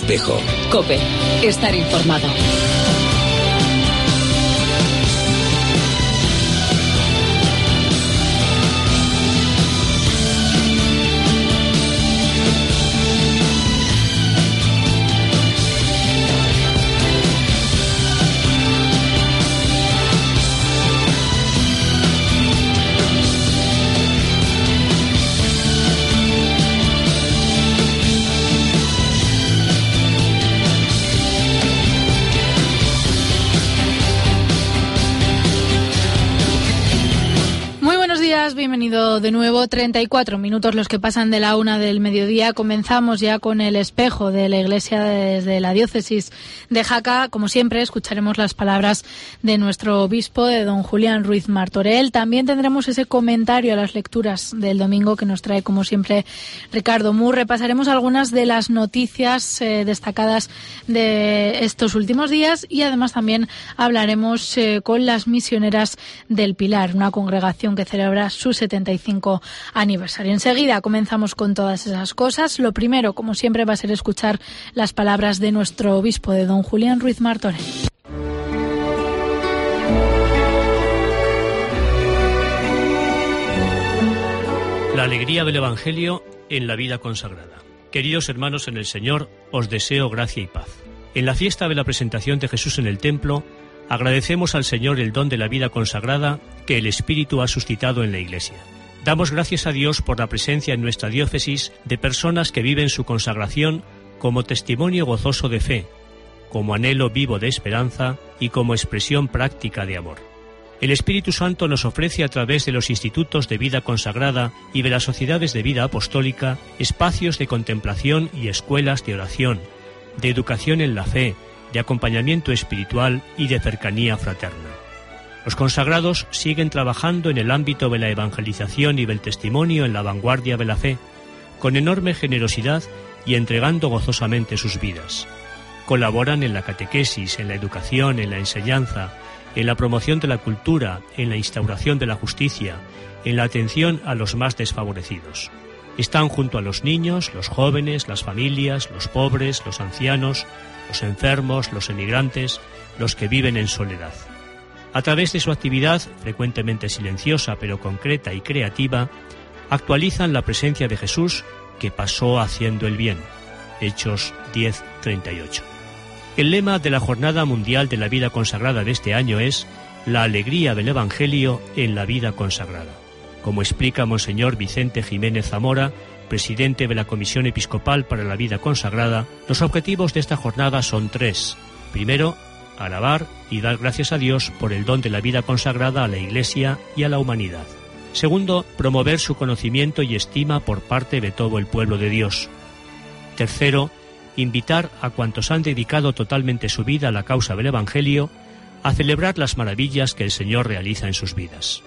Espejo. COPE. Estar informado. Bienvenido de nuevo. 34 minutos los que pasan de la 1 del mediodía. Comenzamos ya con el espejo de la Iglesia desde la diócesis de Jaca. Como siempre, escucharemos las palabras de nuestro obispo, de don Julián Ruiz Martorell. También tendremos ese comentario a las lecturas del domingo que nos trae, como siempre, Ricardo Mur. Repasaremos algunas de las noticias destacadas de estos últimos días y además también hablaremos con las misioneras del Pilar, una congregación que celebra su 75 aniversario. Enseguida comenzamos con todas esas cosas. Lo primero, como siempre, va a ser escuchar las palabras de nuestro obispo, de don Julián Ruiz Martorell. La alegría del Evangelio en la vida consagrada. Queridos hermanos en el Señor, os deseo gracia y paz. En la fiesta de la presentación de Jesús en el templo, agradecemos al Señor el don de la vida consagrada que el Espíritu ha suscitado en la Iglesia. Damos gracias a Dios por la presencia en nuestra diócesis de personas que viven su consagración como testimonio gozoso de fe, como anhelo vivo de esperanza y como expresión práctica de amor. El Espíritu Santo nos ofrece a través de los institutos de vida consagrada y de las sociedades de vida apostólica espacios de contemplación y escuelas de oración, de educación en la fe, de acompañamiento espiritual y de cercanía fraterna. Los consagrados siguen trabajando en el ámbito de la evangelización y del testimonio en la vanguardia de la fe, con enorme generosidad y entregando gozosamente sus vidas. Colaboran en la catequesis, en la educación, en la enseñanza, en la promoción de la cultura, en la instauración de la justicia, en la atención a los más desfavorecidos. Están junto a los niños, los jóvenes, las familias, los pobres, los ancianos, los enfermos, los emigrantes, los que viven en soledad. A través de su actividad, frecuentemente silenciosa pero concreta y creativa, actualizan la presencia de Jesús que pasó haciendo el bien. Hechos 10:38. El lema de la Jornada Mundial de la Vida Consagrada de este año es la alegría del Evangelio en la vida consagrada. Como explica Monseñor Vicente Jiménez Zamora, presidente de la Comisión Episcopal para la Vida Consagrada, los objetivos de esta jornada son 3. Primero, alabar y dar gracias a Dios por el don de la vida consagrada a la Iglesia y a la humanidad. Segundo, promover su conocimiento y estima por parte de todo el pueblo de Dios. Tercero, invitar a cuantos han dedicado totalmente su vida a la causa del Evangelio a celebrar las maravillas que el Señor realiza en sus vidas.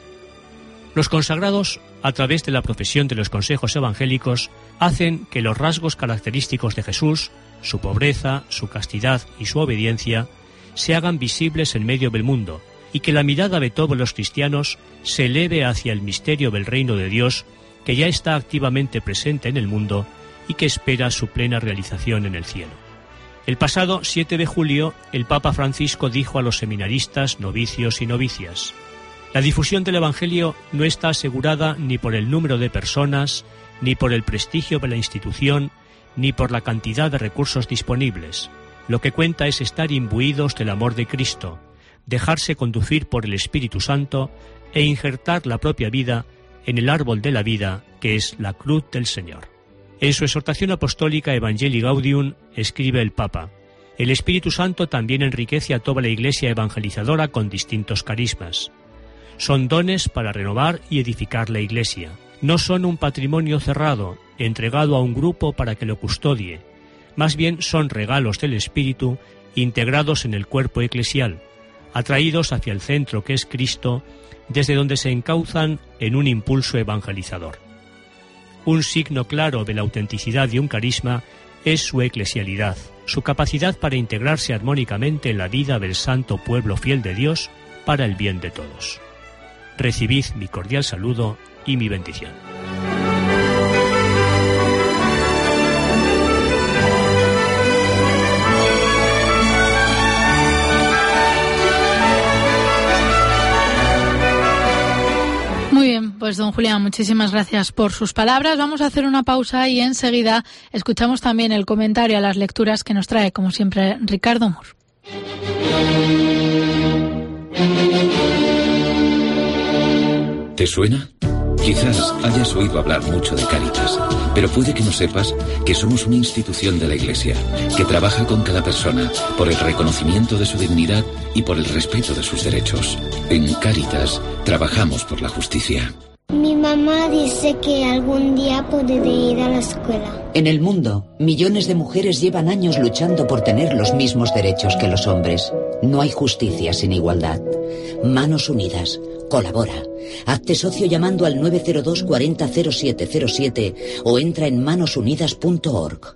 Los consagrados, a través de la profesión de los consejos evangélicos, hacen que los rasgos característicos de Jesús, su pobreza, su castidad y su obediencia, se hagan visibles en medio del mundo, y que la mirada de todos los cristianos se eleve hacia el misterio del reino de Dios, que ya está activamente presente en el mundo y que espera su plena realización en el cielo. El pasado 7 de julio, el Papa Francisco dijo a los seminaristas, novicios y novicias: la difusión del Evangelio no está asegurada ni por el número de personas, ni por el prestigio de la institución, ni por la cantidad de recursos disponibles. Lo que cuenta es estar imbuidos del amor de Cristo, dejarse conducir por el Espíritu Santo e injertar la propia vida en el árbol de la vida, que es la cruz del Señor. En su exhortación apostólica Evangelii Gaudium escribe el Papa: el Espíritu Santo también enriquece a toda la Iglesia evangelizadora con distintos carismas. Son dones para renovar y edificar la Iglesia. No son un patrimonio cerrado, entregado a un grupo para que lo custodie. Más bien son regalos del Espíritu integrados en el cuerpo eclesial, atraídos hacia el centro que es Cristo, desde donde se encauzan en un impulso evangelizador. Un signo claro de la autenticidad de un carisma es su eclesialidad, su capacidad para integrarse armónicamente en la vida del santo pueblo fiel de Dios para el bien de todos. Recibid mi cordial saludo y mi bendición. Pues don Julián, muchísimas gracias por sus palabras. Vamos a hacer una pausa y enseguida escuchamos también el comentario a las lecturas que nos trae, como siempre, Ricardo Mur. ¿Te suena? Quizás hayas oído hablar mucho de Cáritas, pero puede que no sepas que somos una institución de la Iglesia que trabaja con cada persona por el reconocimiento de su dignidad y por el respeto de sus derechos. En Cáritas trabajamos por la justicia. Mi mamá dice que algún día podré ir a la escuela. En el mundo, millones de mujeres llevan años luchando por tener los mismos derechos que los hombres. No hay justicia sin igualdad. Manos Unidas. Colabora. Hazte socio llamando al 902 40 0707 o entra en manosunidas.org.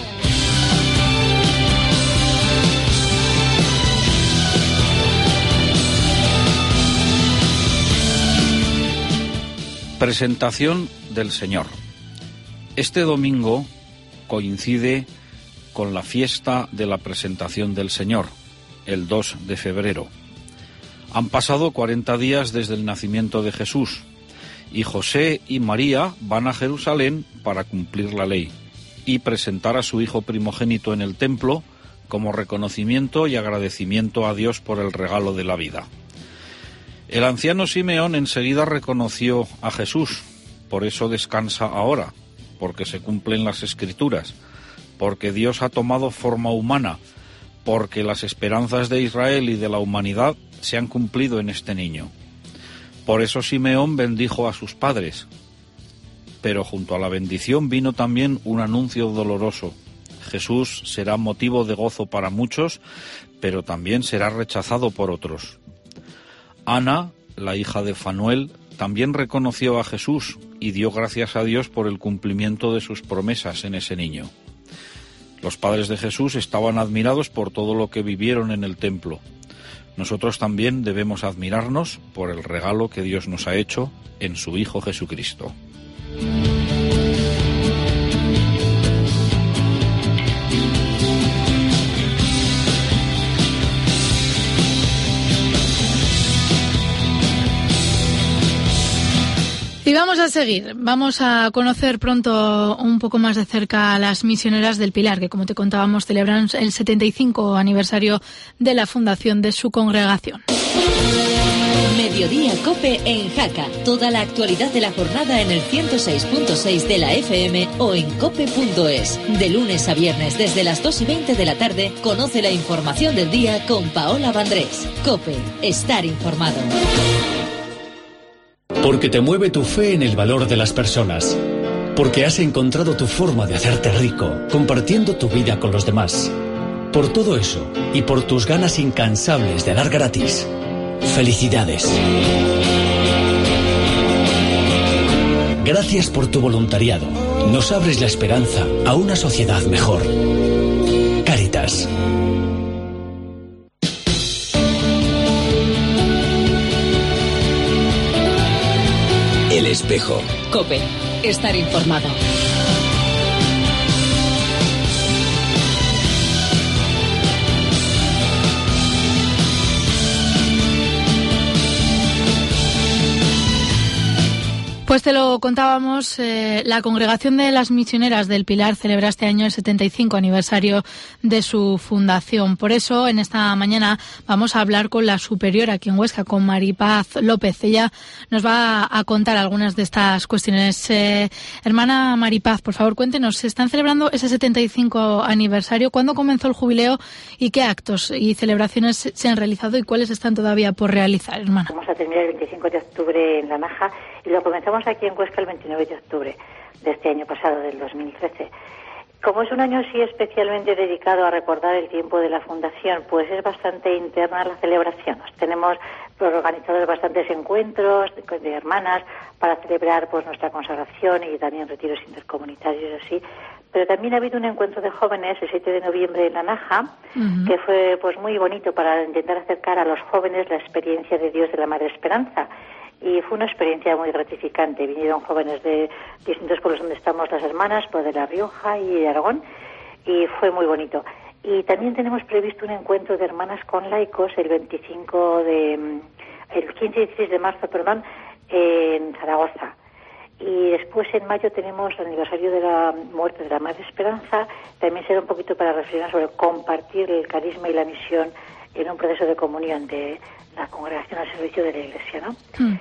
Presentación del Señor. Este domingo coincide con la fiesta de la Presentación del Señor, el 2 de febrero. Han pasado 40 días desde el nacimiento de Jesús y José y María van a Jerusalén para cumplir la ley y presentar a su hijo primogénito en el templo como reconocimiento y agradecimiento a Dios por el regalo de la vida. El anciano Simeón enseguida reconoció a Jesús, por eso descansa ahora, porque se cumplen las Escrituras, porque Dios ha tomado forma humana, porque las esperanzas de Israel y de la humanidad se han cumplido en este niño. Por eso Simeón bendijo a sus padres. Pero junto a la bendición vino también un anuncio doloroso. Jesús será motivo de gozo para muchos, pero también será rechazado por otros. Ana, la hija de Fanuel, también reconoció a Jesús y dio gracias a Dios por el cumplimiento de sus promesas en ese niño. Los padres de Jesús estaban admirados por todo lo que vivieron en el templo. Nosotros también debemos admirarnos por el regalo que Dios nos ha hecho en su Hijo Jesucristo. Y vamos a seguir, vamos a conocer pronto un poco más de cerca a las misioneras del Pilar, que como te contábamos celebran el 75 aniversario de la fundación de su congregación. Mediodía COPE en Jaca. Toda la actualidad de la jornada en el 106.6 de la FM o en cope.es. De lunes a viernes desde las 2:20 de la tarde, conoce la información del día con Paola Vandrés. COPE, estar informado. Porque te mueve tu fe en el valor de las personas. Porque has encontrado tu forma de hacerte rico, compartiendo tu vida con los demás. Por todo eso, y por tus ganas incansables de dar gratis. ¡Felicidades! Gracias por tu voluntariado. Nos abres la esperanza a una sociedad mejor. Cáritas. El espejo. COPE, estar informado. Pues te lo contábamos, la Congregación de las Misioneras del Pilar celebra este año el 75 aniversario de su fundación. Por eso, en esta mañana vamos a hablar con la superiora aquí en Huesca, con Maripaz López. Ella nos va a contar algunas de estas cuestiones. Hermana Maripaz, por favor, cuéntenos, ¿se están celebrando ese 75 aniversario? ¿Cuándo comenzó el jubileo y qué actos y celebraciones se han realizado y cuáles están todavía por realizar, hermana? Vamos a terminar el 25 de octubre en La Naja y lo comenzamos aquí en Huesca el 29 de octubre de este año pasado, del 2013. Como es un año así especialmente dedicado a recordar el tiempo de la fundación, pues es bastante interna la celebración. Tenemos organizados bastantes encuentros de hermanas para celebrar pues nuestra consagración y también retiros intercomunitarios así. Pero también ha habido un encuentro de jóvenes el 7 de noviembre en La Naja, que fue pues muy bonito para intentar acercar a los jóvenes la experiencia de Dios de la Madre Esperanza. Y fue una experiencia muy gratificante. Vinieron jóvenes de distintos pueblos donde estamos las hermanas, pues de La Rioja y de Aragón, y fue muy bonito. Y también tenemos previsto un encuentro de hermanas con laicos el 15 y 16 de marzo, en Zaragoza. Y después en mayo tenemos el aniversario de la muerte de la Madre Esperanza. También será un poquito para reflexionar sobre compartir el carisma y la misión en un proceso de comunión de la congregación al servicio de la Iglesia, ¿no?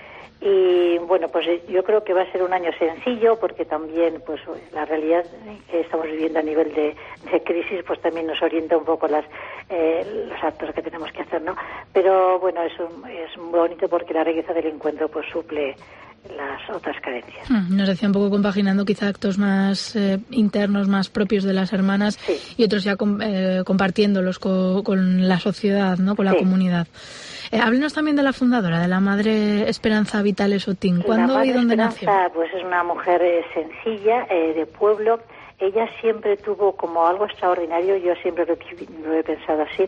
Y bueno, pues yo creo que va a ser un año sencillo, porque también pues la realidad que estamos viviendo a nivel de crisis pues también nos orienta un poco los actos que tenemos que hacer, ¿no? Pero bueno, es muy bonito porque la riqueza del encuentro pues suple las otras carencias. Nos decía un poco compaginando quizá actos más internos, más propios de las hermanas, sí, y otros ya compartiéndolos con la sociedad, ¿no? Con la comunidad. Háblenos también de la fundadora, de la Madre Esperanza Vitales Otín. ¿Cuándo y dónde nació? Pues es una mujer sencilla, de pueblo. Ella siempre tuvo como algo extraordinario, yo siempre lo he pensado así,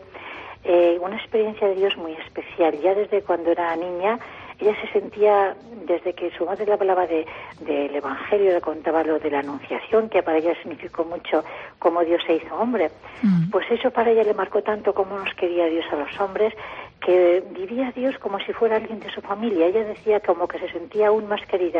una experiencia de Dios muy especial. Ya desde cuando era niña, ella se sentía, desde que su madre le hablaba del Evangelio, le contaba lo de la Anunciación, que para ella significó mucho cómo Dios se hizo hombre. Pues eso para ella le marcó tanto cómo nos quería Dios a los hombres, que vivía a Dios como si fuera alguien de su familia. Ella decía como que se sentía aún más querida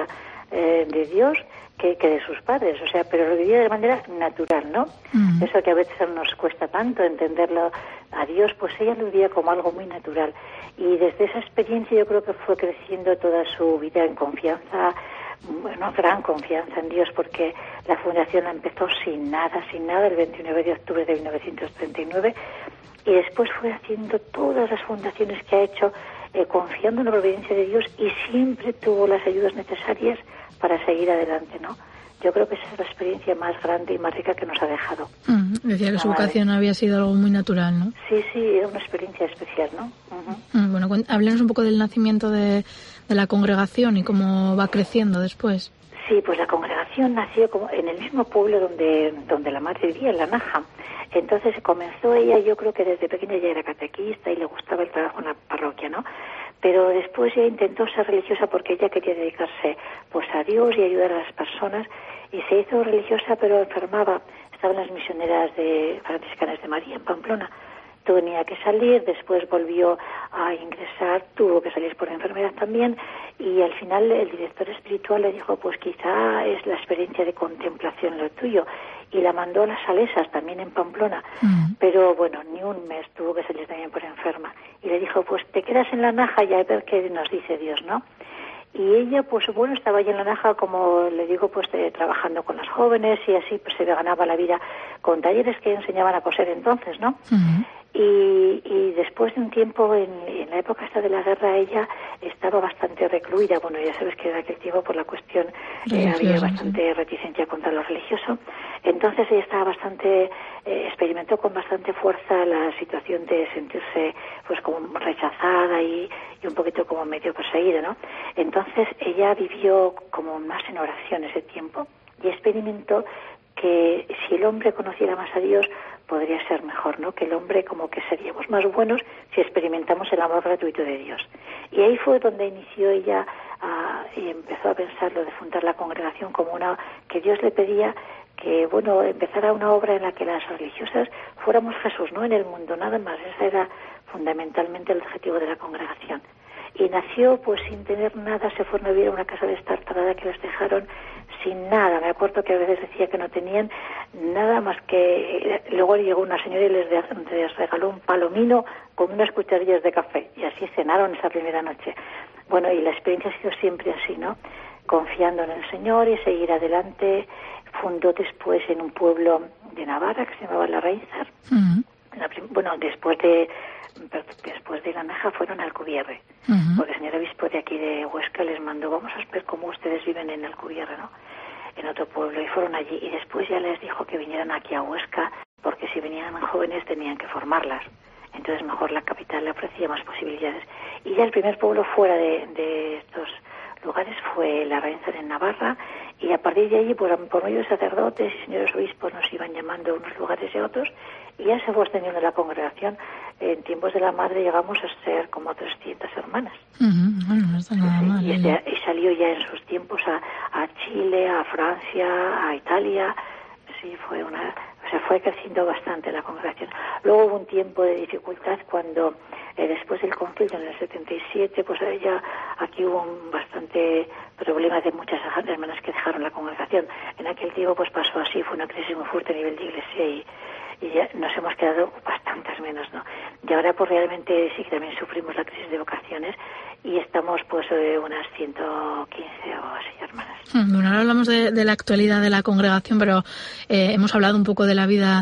de Dios que de sus padres, o sea, pero lo vivía de manera natural, ¿no? Eso que a veces nos cuesta tanto entenderlo a Dios, pues ella lo vivía como algo muy natural. Y desde esa experiencia yo creo que fue creciendo toda su vida en confianza, bueno, gran confianza en Dios, porque la fundación la empezó sin nada, el 29 de octubre de 1939, y después fue haciendo todas las fundaciones que ha hecho, confiando en la providencia de Dios, y siempre tuvo las ayudas necesarias para seguir adelante, ¿no? Yo creo que esa es la experiencia más grande y más rica que nos ha dejado. Decía que su vocación había sido algo muy natural, ¿no? Sí, era una experiencia especial, ¿no? Bueno, háblenos un poco del nacimiento de la congregación y cómo va creciendo después. Sí, pues la congregación nació como en el mismo pueblo donde la madre vivía, en La Naja. Entonces comenzó ella, yo creo que desde pequeña ya era catequista y le gustaba el trabajo en la parroquia, ¿no? Pero después ella intentó ser religiosa porque ella quería dedicarse pues a Dios y ayudar a las personas, y se hizo religiosa, pero enfermaba. Estaba en las misioneras de franciscanas de María en Pamplona. Tenía que salir, después volvió a ingresar, tuvo que salir por enfermedad también, y al final el director espiritual le dijo, pues quizá es la experiencia de contemplación lo tuyo, y la mandó a las Salesas, también en Pamplona, pero bueno, ni un mes, tuvo que salir también por enferma, y le dijo, pues te quedas en La Naja y a ver qué nos dice Dios, ¿no? Y ella, pues bueno, estaba allí en La Naja, como le digo, pues trabajando con las jóvenes, y así pues se ganaba la vida con talleres que enseñaban a coser entonces, ¿no? Y después de un tiempo, en la época esta de la guerra, ella estaba bastante recluida. Bueno, ya sabes que en aquel tiempo, por la cuestión, había bastante reticencia contra lo religioso. Entonces ella estaba bastante, experimentó con bastante fuerza la situación de sentirse pues como rechazada y un poquito como medio perseguida, ¿no? Entonces ella vivió como más en oración ese tiempo y experimentó que si el hombre conociera más a Dios podría ser mejor, ¿no? Que el hombre como que seríamos más buenos si experimentamos el amor gratuito de Dios. Y ahí fue donde inició ella y empezó a pensar lo de fundar la congregación como una que Dios le pedía que, bueno, empezara una obra en la que las religiosas fuéramos Jesús, ¿no? En el mundo, nada más. Ese era fundamentalmente el objetivo de la congregación. Y nació pues sin tener nada, se fueron a vivir a una casa destartalada que les dejaron sin nada. Me acuerdo que a veces decía que no tenían nada más que... Luego llegó una señora y les regaló un palomino con unas cucharillas de café, y así cenaron esa primera noche. Bueno, y la experiencia ha sido siempre así, ¿no? Confiando en el Señor y seguir adelante. Fundó después en un pueblo de Navarra que se llamaba La Reinsar. Bueno, después de La Naja fueron a Alcubierre, porque el señor obispo de aquí de Huesca les mandó, vamos a ver cómo ustedes viven en Alcubierre, ¿no? En otro pueblo, y fueron allí, y después ya les dijo que vinieran aquí a Huesca, porque si venían jóvenes tenían que formarlas, entonces mejor la capital le ofrecía más posibilidades. Y ya el primer pueblo fuera de estos lugares fue La Reinsar en Navarra, y a partir de allí, por medio de sacerdotes y señores obispos, nos iban llamando a unos lugares y a otros, y ya se fue extendiendo la congregación. En tiempos de la madre llegamos a ser como 300 hermanas. Bueno, no está nada mal. Y salió ya en sus tiempos a Chile, a Francia, a Italia. Sí, fue creciendo bastante la congregación. Luego hubo un tiempo de dificultad cuando después del concilio en el 77, pues ya aquí hubo bastante problemas de muchas hermanas que dejaron la congregación. En aquel tiempo pues pasó así, fue una crisis muy fuerte a nivel de iglesia y ya nos hemos quedado bastantes menos, ¿no? Y ahora pues realmente sí que también sufrimos la crisis de vocaciones y estamos pues unas 115 o así hermanas. Bueno, ahora hablamos de la actualidad de la congregación, pero hemos hablado un poco de la vida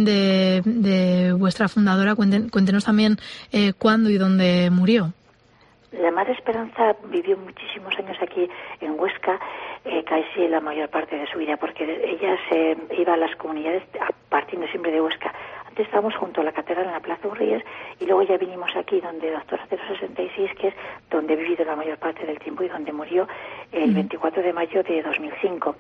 de vuestra fundadora. Cuéntenos también cuándo y dónde murió. La Madre Esperanza vivió muchísimos años aquí en Huesca, casi la mayor parte de su vida, porque ella se iba a las comunidades partiendo siempre de Huesca. Antes estábamos junto a la catedral en la Plaza Urríes y luego ya vinimos aquí donde Doctor 066, que es donde he vivido la mayor parte del tiempo y donde murió el 24 de mayo de 2005.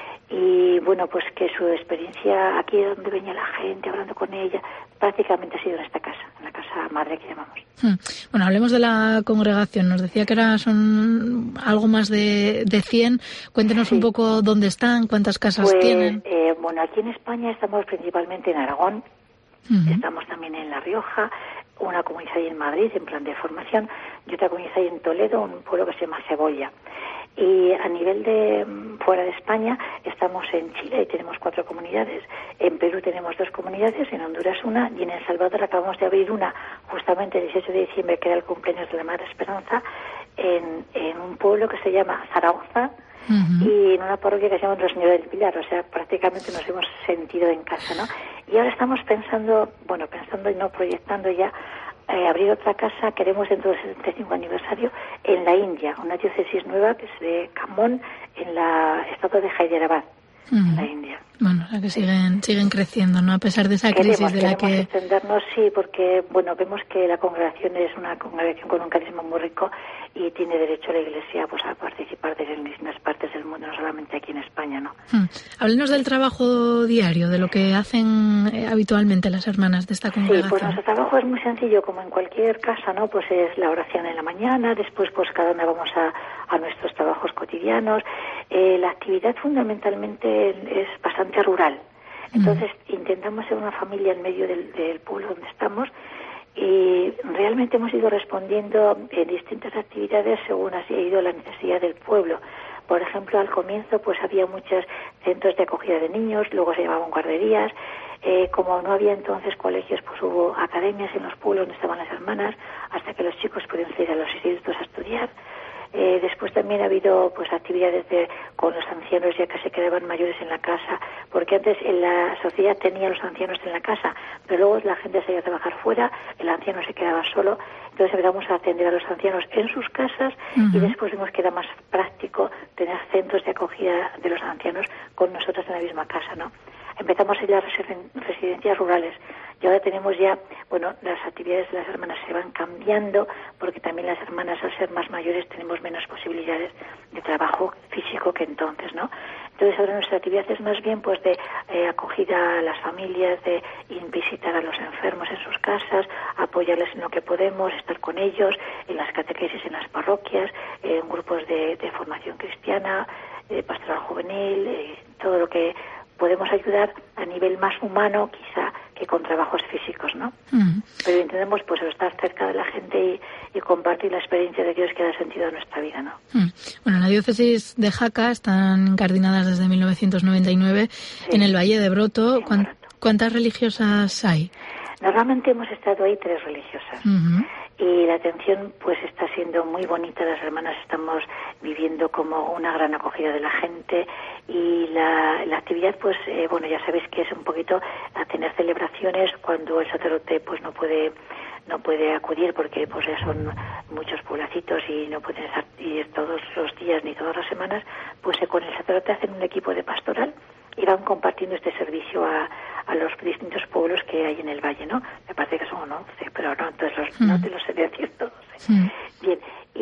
Y bueno, pues que su experiencia aquí donde venía la gente, hablando con ella, prácticamente ha sido en esta casa, en la casa madre que llamamos. Bueno, hablemos de la congregación. Nos decía que son algo más de 100. Cuéntenos un poco dónde están, cuántas casas tienen. Bueno, aquí en España estamos principalmente en Aragón, estamos también en La Rioja, una comunidad ahí en Madrid, en plan de formación, y otra comunidad ahí en Toledo, un pueblo que se llama Cebolla. Y a nivel de fuera de España estamos en Chile y tenemos 4 comunidades, en Perú tenemos 2 comunidades, en Honduras una y en El Salvador acabamos de abrir una justamente el 18 de diciembre, que era el cumpleaños de la Madre Esperanza, en un pueblo que se llama Zaragoza y en una parroquia que se llama Nuestra Señora del Pilar. O sea, prácticamente nos hemos sentido en casa, ¿no? Y ahora estamos pensando y no proyectando ya abrir otra casa. Queremos dentro del 75 aniversario en la India, una diócesis nueva que es de Khammon, en la estado de Hyderabad, en la India. Bueno, o sea que siguen creciendo, ¿no? A pesar de esa crisis de la que... Queremos extendernos, sí, porque, bueno, vemos que la congregación es una congregación con un carisma muy rico y tiene derecho la Iglesia pues a participar de en distintas partes del mundo, no solamente aquí en España, ¿no? Háblenos del trabajo diario, de lo que hacen habitualmente las hermanas de esta congregación. Sí, pues nuestro trabajo es muy sencillo, como en cualquier casa, ¿no? Pues es la oración en la mañana, después pues cada una vamos a nuestros trabajos cotidianos. La actividad fundamentalmente es bastante rural. Entonces intentamos ser una familia en medio del pueblo donde estamos y realmente hemos ido respondiendo en distintas actividades según así ha ido la necesidad del pueblo. Por ejemplo, al comienzo pues había muchos centros de acogida de niños, luego se llamaban guarderías. Como no había entonces colegios, pues hubo academias en los pueblos donde estaban las hermanas, hasta que los chicos pudieron ir a los institutos a estudiar. Después también ha habido pues actividades con los ancianos ya que se quedaban mayores en la casa, porque antes en la sociedad tenía los ancianos en la casa, pero luego la gente se iba a trabajar fuera, el anciano se quedaba solo, entonces empezamos a atender a los ancianos en sus casas y después vimos que era más práctico tener centros de acogida de los ancianos con nosotros en la misma casa, ¿no? Empezamos a ir a las residencias rurales y ahora tenemos ya, bueno, las actividades de las hermanas se van cambiando porque también las hermanas al ser más mayores tenemos menos posibilidades de trabajo físico que entonces, ¿no? Entonces ahora nuestra actividad es más bien pues de acogida a las familias, de visitar a los enfermos en sus casas, apoyarles en lo que podemos, estar con ellos, en las catequesis en las parroquias, en grupos de formación cristiana, pastoral juvenil, todo lo que podemos ayudar a nivel más humano quizá que con trabajos físicos, ¿no? Pero intentamos pues estar cerca de la gente y compartir la experiencia de Dios que da sentido a nuestra vida, ¿no? Bueno, en la diócesis de Jaca están incardinadas desde 1999 en el Valle de Broto. ¿Cuántas religiosas hay? Normalmente hemos estado ahí 3 religiosas. Y la atención pues está siendo muy bonita. Las hermanas estamos viviendo como una gran acogida de la gente y la actividad pues bueno, ya sabéis que es un poquito a tener celebraciones cuando el sacerdote pues no puede acudir porque pues ya son muchos pueblecitos y no pueden ir todos los días ni todas las semanas, pues con el sacerdote hacen un equipo de pastoral y van compartiendo este servicio a los distintos pueblos que hay en el valle, ¿no? Me parece que son 11, pero no, entonces no te los sé decir todos. Bien,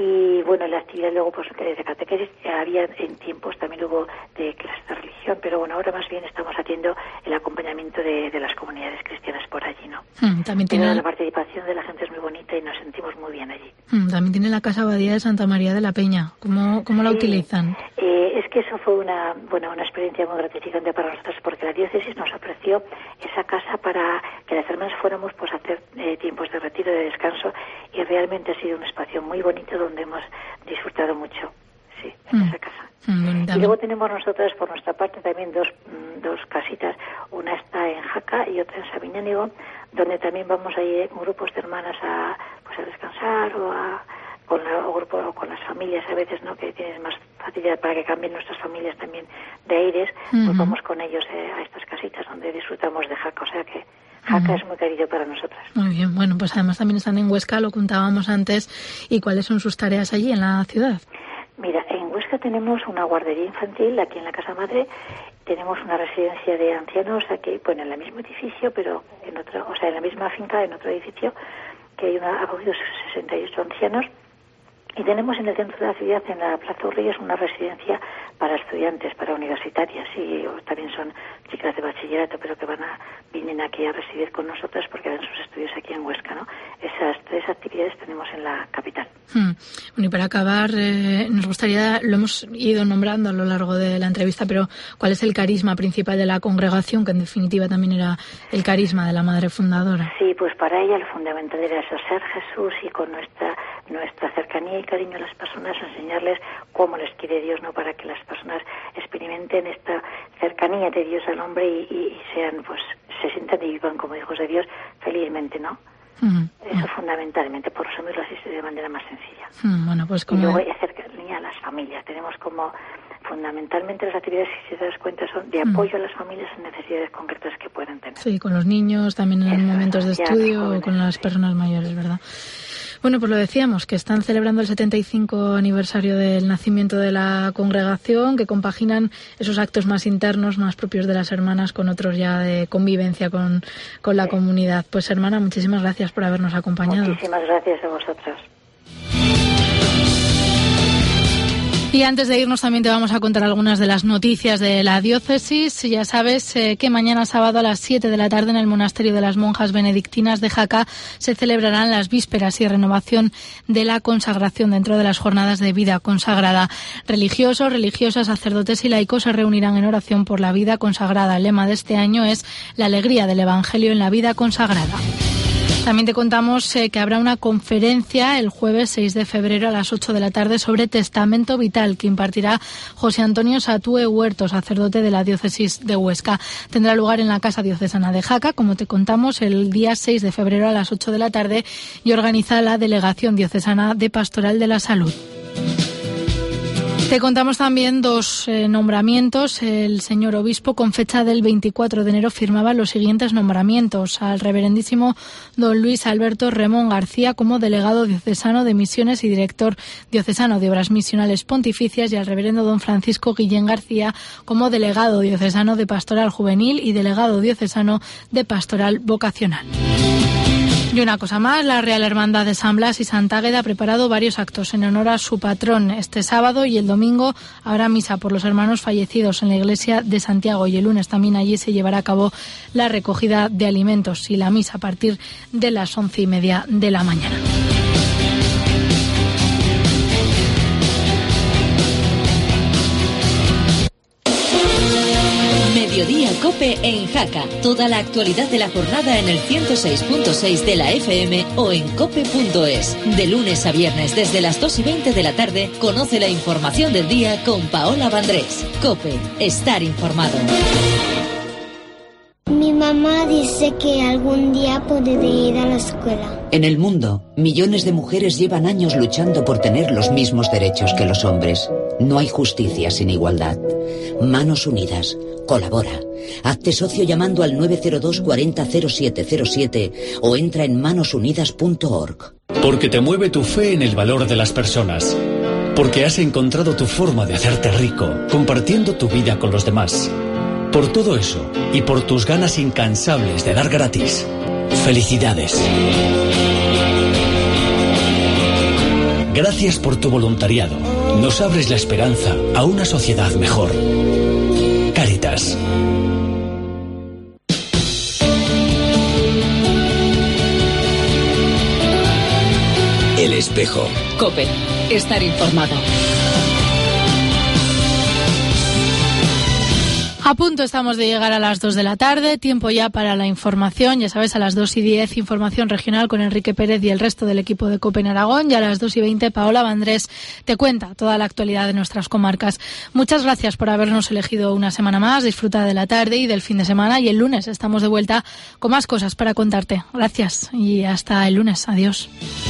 y bueno, la actividad luego pues de catequesis había en tiempos, también hubo de clases de religión, pero bueno, ahora más bien estamos haciendo el acompañamiento de las comunidades cristianas por allí, ¿no? También tiene la participación de la gente es muy bonita y nos sentimos muy bien allí. También tiene la Casa Abadía de Santa María de la Peña. ¿Cómo la utilizan? Es que eso fue una experiencia muy gratificante para nosotros, porque la diócesis nos ofreció esa casa para que las hermanas fuéramos pues a hacer tiempos de retiro, de descanso, y realmente ha sido un espacio muy bonito donde hemos disfrutado mucho, sí, en esa casa. Y luego tenemos nosotras, por nuestra parte, también dos casitas. Una está en Jaca y otra en Sabiñánigo, donde también vamos a ir grupos de hermanas a descansar o con las familias a veces, ¿no? Que tienes más facilidad para que cambien nuestras familias también de aires. Pues vamos con ellos a estas casitas donde disfrutamos de Jaca. O sea que Jaca es muy querido para nosotras. Muy bien, bueno, pues además también están en Huesca, lo contábamos antes. ¿Y cuáles son sus tareas allí en la ciudad? Mira, en Huesca tenemos una guardería infantil, aquí en la Casa Madre. Tenemos una residencia de ancianos aquí, bueno, en el mismo edificio, pero en otro, o sea, en la misma finca, en otro edificio, que hay acogidos 68 ancianos. Y tenemos en el centro de la ciudad, en la Plaza Urreyes, una residencia para estudiantes, para universitarias, y también son chicas de bachillerato, pero que vienen aquí a residir con nosotras porque dan sus estudios aquí en Huesca, ¿no? Esas 3 actividades tenemos en la capital. Bueno, y para acabar, nos gustaría, lo hemos ido nombrando a lo largo de la entrevista, pero ¿cuál es el carisma principal de la congregación, que en definitiva también era el carisma de la madre fundadora? Sí, pues para ella lo fundamental era eso, ser Jesús, y con nuestra cercanía y cariño a las personas, enseñarles cómo les quiere Dios, ¿no? Para que las personas experimenten esta cercanía de Dios al hombre y sean, pues, se sientan y vivan como hijos de Dios felizmente, ¿no? Eso fundamentalmente, por resumirlo así de manera más sencilla. Bueno, pues y luego cercanía a las familias. Tenemos como fundamentalmente las actividades, si te das cuenta, son de apoyo a las familias en necesidades concretas que puedan tener. Sí, con los niños, también en momentos de estudio, o con las personas mayores, ¿verdad? Bueno, pues lo decíamos, que están celebrando el 75 aniversario del nacimiento de la congregación, que compaginan esos actos más internos, más propios de las hermanas, con otros ya de convivencia con la comunidad. Pues, hermana, muchísimas gracias por habernos acompañado. Muchísimas gracias a vosotros. Y antes de irnos también te vamos a contar algunas de las noticias de la diócesis. Ya sabes que mañana sábado a las 7 de la tarde en el Monasterio de las Monjas Benedictinas de Jaca se celebrarán las vísperas y renovación de la consagración dentro de las jornadas de vida consagrada. Religiosos, religiosas, sacerdotes y laicos se reunirán en oración por la vida consagrada. El lema de este año es la alegría del Evangelio en la vida consagrada. También te contamos que habrá una conferencia el jueves 6 de febrero a las 8 de la tarde sobre testamento vital que impartirá José Antonio Satúe Huerto, sacerdote de la diócesis de Huesca. Tendrá lugar en la Casa Diocesana de Jaca, como te contamos, el día 6 de febrero a las 8 de la tarde, y organiza la Delegación Diocesana de Pastoral de la Salud. Te contamos también 2 nombramientos. El señor obispo, con fecha del 24 de enero, firmaba los siguientes nombramientos: al reverendísimo don Luis Alberto Remón García como delegado diocesano de misiones y director diocesano de obras misionales pontificias, y al reverendo don Francisco Guillén García como delegado diocesano de pastoral juvenil y delegado diocesano de pastoral vocacional. Y una cosa más, la Real Hermandad de San Blas y Santa Águeda ha preparado varios actos en honor a su patrón. Este sábado y el domingo habrá misa por los hermanos fallecidos en la iglesia de Santiago, y el lunes también allí se llevará a cabo la recogida de alimentos y la misa a partir de las 11:30 de la mañana. Mediodía COPE en Jaca. Toda la actualidad de la jornada en el 106.6 de la FM o en cope.es. De lunes a viernes desde las 2:20 de la tarde, conoce la información del día con Paola Vandrés. COPE. Estar informado. Mi mamá dice que algún día podré ir a la escuela. En el mundo, millones de mujeres llevan años luchando por tener los mismos derechos que los hombres. No hay justicia sin igualdad. Manos unidas. Colabora. Hazte socio llamando al 902 40 0707 o entra en manosunidas.org. Porque te mueve tu fe en el valor de las personas. Porque has encontrado tu forma de hacerte rico, compartiendo tu vida con los demás. Por todo eso y por tus ganas incansables de dar gratis. ¡Felicidades! Gracias por tu voluntariado. Nos abres la esperanza a una sociedad mejor. Cáritas. El espejo. COPE. Estar informado. A punto estamos de llegar a las 2 de la tarde, tiempo ya para la información, ya sabes, a las 2:10 información regional con Enrique Pérez y el resto del equipo de COPE en Aragón, y a las 2:20 Paola Vandrés te cuenta toda la actualidad de nuestras comarcas. Muchas gracias por habernos elegido una semana más, disfruta de la tarde y del fin de semana, y el lunes estamos de vuelta con más cosas para contarte. Gracias y hasta el lunes, adiós.